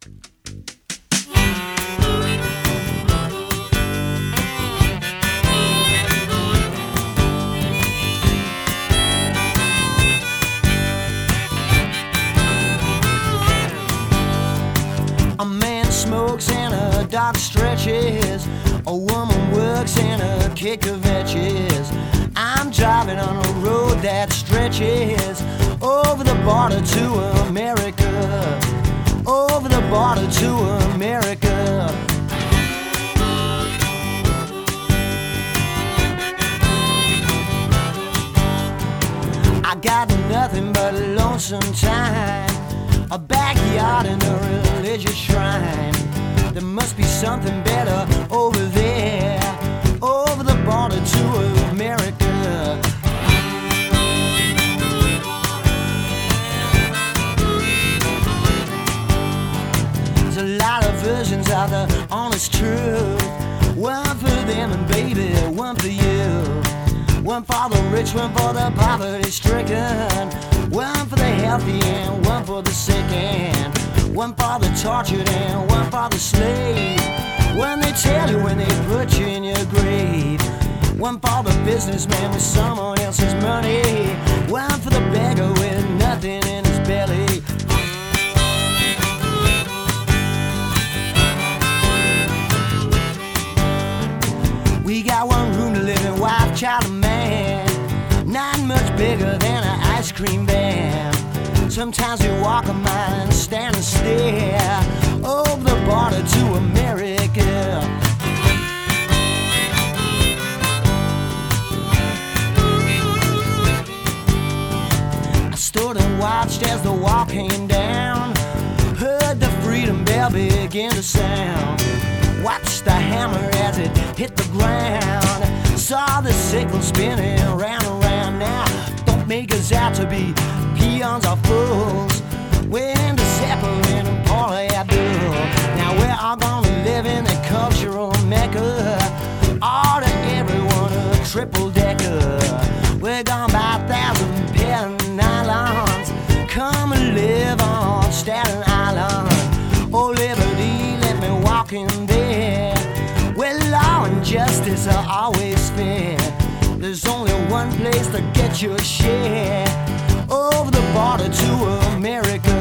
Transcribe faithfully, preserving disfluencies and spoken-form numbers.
A man smokes and a dog stretches. A woman works and a kicker veggies. I'm driving on a road that stretches over the border to America. Over the border to America. I got nothing but a lonesome time, a backyard and a religious shrine. There must be something better over there, over the border to America. There's a lot of versions of the honest truth. One for them and baby, one for you. One for the rich, one for the poverty-stricken. One for the healthy and one for the sick, and one for the tortured and one for the slave. When they tell you when they put you in your grave. One for the businessman with someone else's money. One for the beggar with nothing in his belly. We got one room to live in, wife, child, and man. Not much bigger than an ice cream van. Sometimes we walk a mile and stand and stare over the border to America. I stood and watched as the wall came down. Heard the freedom bell begin to sound. Watched the hammer as it hit the ground. Saw the sickle spinning round and round. Now, don't make us out to be peons or fools. We're into Zeppelin and Paula Abdul. Now we're all gonna live in the cultural mecca. Order everyone a triple decker. We're gonna buy a thousand pair of nylons. Come and live on Staten Island. Oh, liberty, let me walk in there, where law and justice are always fair. There's only one place to get your share, over the border to America.